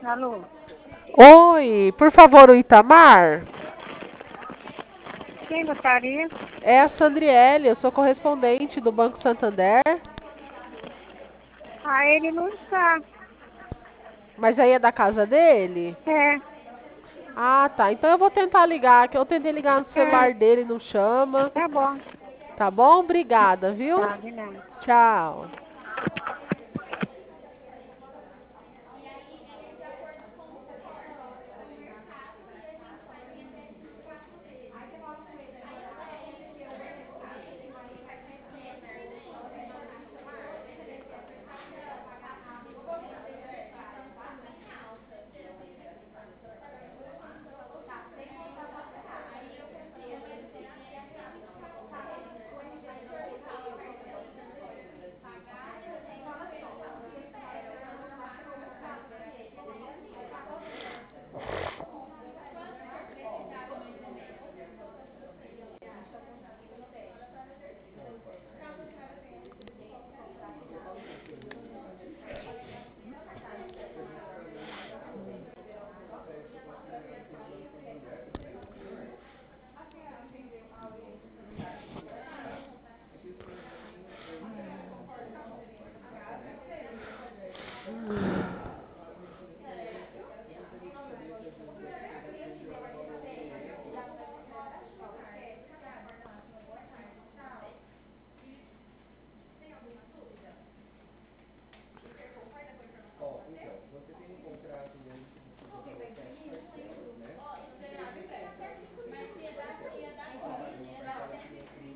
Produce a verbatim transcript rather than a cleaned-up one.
Alô? Oi, por favor, o Itamar? Quem gostaria? É a Sandriele, eu sou correspondente do Banco Santander, Ah, ele não está. mas aí é da casa dele? É, Ah, tá. Então eu vou tentar ligar, que eu tentei ligar no é, celular dele, não chama. tá bom. Tá bom? Obrigada, viu? Tá, de nada. Tchau.